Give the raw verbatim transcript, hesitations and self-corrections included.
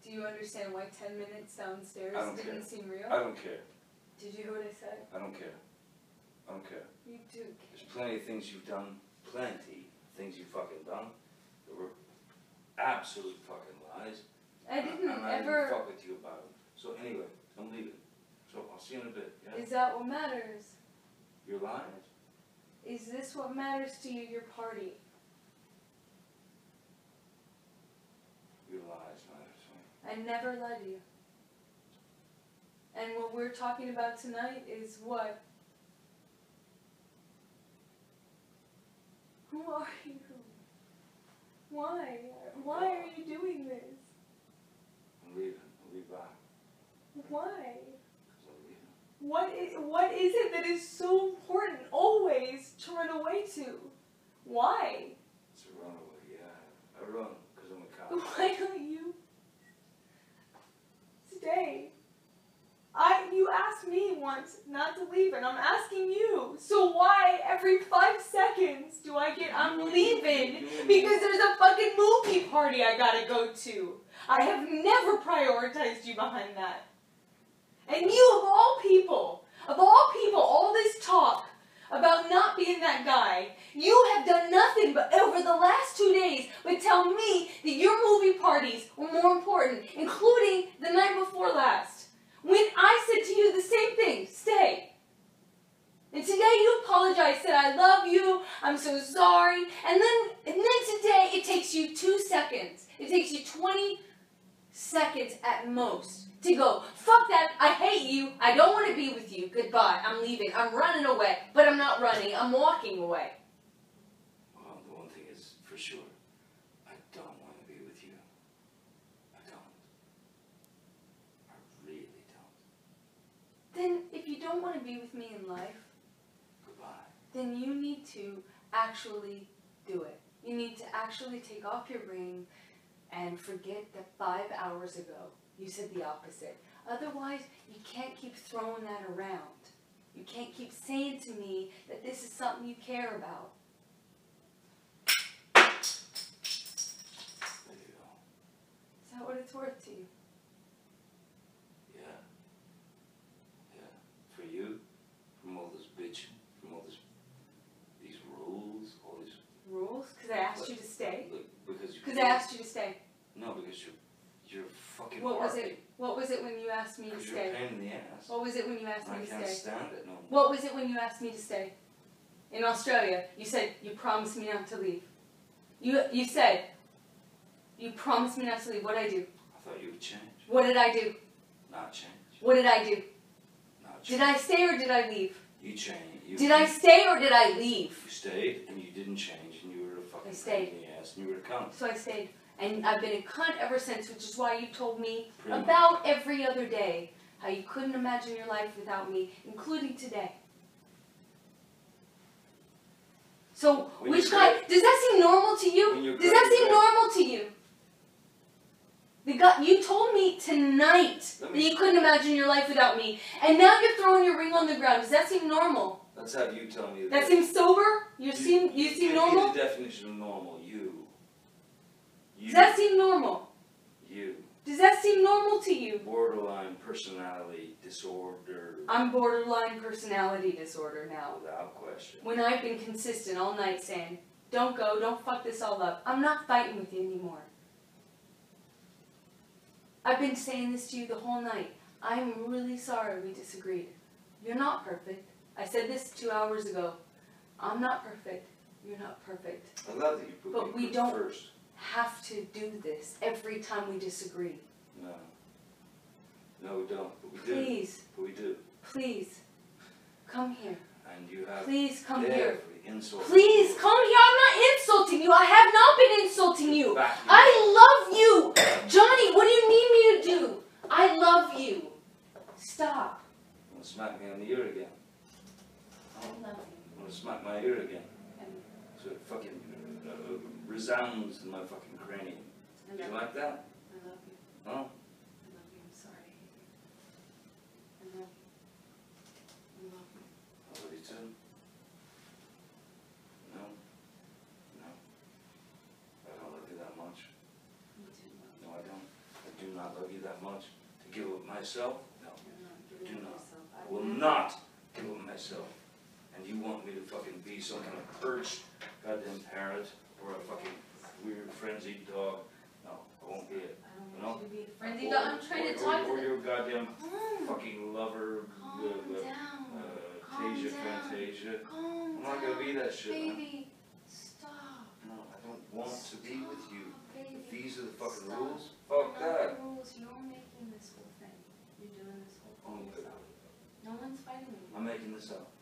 Do you understand why ten minutes downstairs I don't didn't care. seem real? I don't care. Did you hear what I said? I don't care. I don't care. You do care. There's plenty of things you've done, plenty of things you fucking done that were absolute fucking lies. I didn't and I ever... didn't fuck with you about it. So anyway, I'm leaving. So I'll see you in a bit, yeah? Is that what matters? Your lies? Is this what matters to you, your party? Your lies matter to me. I never lied to you. And what we're talking about tonight is what? Who are you? Why? Why are you doing this? I'm leaving. I'll be back. Why? Because I'm leaving. What is, what is it that is so important always to run away to? Why? It's a runaway, yeah. I run because I'm a cop. Why don't you stay? I, you asked me once not to leave, and I'm asking you. So why every five seconds do I get, I'm leaving because there's a fucking movie party I gotta go to? I have never prioritized you behind that. And you, of all people, of all people, all this talk about not being that guy, you have done nothing but over the last two days but tell me that your movie parties were more important, including the night before last. When I said to you the same thing, stay. And today you apologized, said I love you, I'm so sorry. And then, and then today it takes you two seconds. It takes you twenty seconds at most to go, fuck that, I hate you, I don't want to be with you, goodbye, I'm leaving, I'm running away. But I'm not running, I'm walking away. Well, the one thing is for sure, I don't want to be with you. I don't. I really don't. Then if you don't want to be with me in life, Goodbye. then you need to actually do it. You need to actually take off your ring and forget that five hours ago you said the opposite. Otherwise, you can't keep throwing that around. You can't keep saying to me that this is something you care about. There you go. Is that what it's worth to you? Yeah. Yeah. For you, from all this bitching, from all this, these rules, all these... Rules? Because I asked you to stay? Look, because you... Because I asked you to stay. No, because you're, you're fucking What was hard. it? What was it when you asked me to Because you're a stay? pain in the ass. What was it when you asked I me to can't stay? stand it no more. What was it when you asked me to stay? In Australia, you said you promised me not to leave. You you said you promised me not to leave. What did I do? I thought you would change. What did I do? Not change. What did I do? Not change. Did I stay or did I leave? You changed. You, Did I stay or did I leave? You stayed and you didn't change and you were a fucking I stayed. pain in the ass and you were a cunt. So I stayed. And I've been a cunt ever since, which is why you told me Pretty much. about every other day how you couldn't imagine your life without me, including today. So, When which you guy, grab- does that seem normal to When you? you Does grab- that seem grab- normal to you? The guy, you told me tonight Let that me- you couldn't imagine your life without me, and now you're throwing your ring on the ground. Does that seem normal? Let's have you tell me. That seems sober? You seem, you give seem me normal? the definition of normal. You. You. Does that seem normal? You. Does that seem normal to you? Borderline personality disorder. I'm borderline personality disorder now. Without question. When I've been consistent all night saying, don't go, don't fuck this all up. I'm not fighting with you anymore. I've been saying this to you the whole night. I'm really sorry we disagreed. You're not perfect. I said this two hours ago. I'm not perfect. You're not perfect. I love that you put But me we don't first. have to do this every time we disagree. No. No, we don't. But we do. Please, But we do. please, come here. And you have Please come every here. insult. Please come here. I'm not insulting you. I have not been insulting you. Back you. I love you. Johnny, what do you need me to do? I love you. Stop. You want to smack me on the ear again? I love you. You want to smack my ear again? And So it fucking uh, resounds in my fucking cranium. I Do you love like that? I love you. Huh? I love you. I'm sorry. I love you. I love you. I love you too. No? No? I don't love you that much. Me too. No, I don't. I do not love myself? No. You're not Do giving it not. yourself. I will not give it myself. And you want me to fucking be some kind of perched goddamn parrot or a fucking weird frenzied dog? No, I won't be it. I don't You know? want you to be the frenzy Or- dog. I'm trying or- to talk or, to or them. your goddamn Calm. fucking lover, Calm uh, uh, down. uh, Calm Tasia, down. Fantasia. Calm I'm not gonna be down, that shit, man. baby. Stop. No, I don't want to be with you. Stop, baby. If these are the fucking Stop. rules, They're fuck not that. the rules. You're making this whole thing. You're doing this whole Oh, thing yourself. No one's fighting you. I'm making this up.